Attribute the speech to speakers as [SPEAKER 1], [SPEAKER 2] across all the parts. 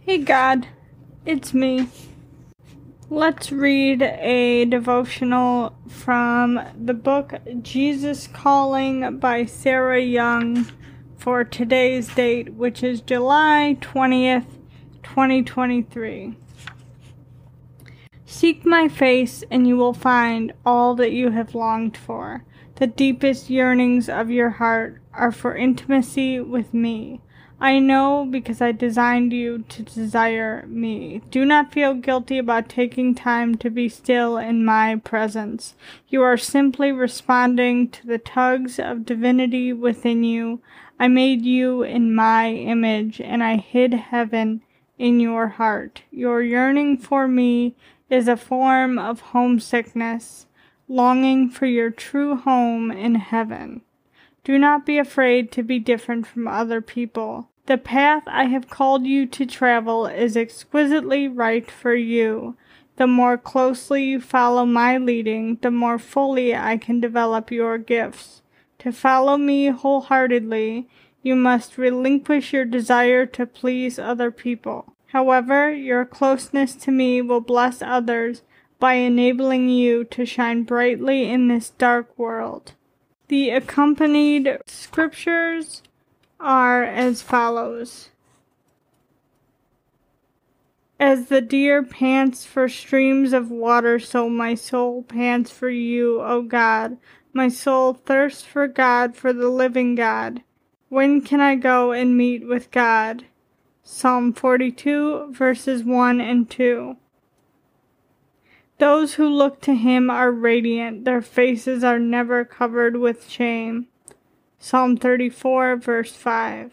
[SPEAKER 1] Hey God, it's me. Let's read a devotional from the book Jesus Calling by Sarah Young for today's date, which is July 20th, 2023. Seek my face, and you will find all that you have longed for. The deepest yearnings of your heart are for intimacy with me. I know because I designed you to desire me. Do not feel guilty about taking time to be still in my presence. You are simply responding to the tugs of divinity within you. I made you in my image, and I hid heaven in your heart. Your yearning for me is a form of homesickness, longing for your true home in heaven. Do not be afraid to be different from other people. The path I have called you to travel is exquisitely right for you. The more closely you follow my leading, the more fully I can develop your gifts. To follow me wholeheartedly, you must relinquish your desire to please other people. However, your closeness to me will bless others by enabling you to shine brightly in this dark world. The accompanied scriptures are as follows. As the deer pants for streams of water, so my soul pants for you, O God. My soul thirsts for God, for the living God. When can I go and meet with God? Psalm 42, verses 1 and 2. Those who look to him are radiant. Their faces are never covered with shame. Psalm 34, verse 5.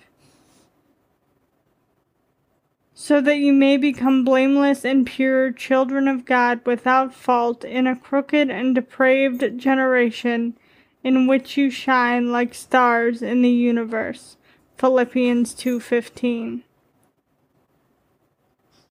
[SPEAKER 1] So that you may become blameless and pure, children of God, without fault, in a crooked and depraved generation, in which you shine like stars in the universe. Philippians 2:15.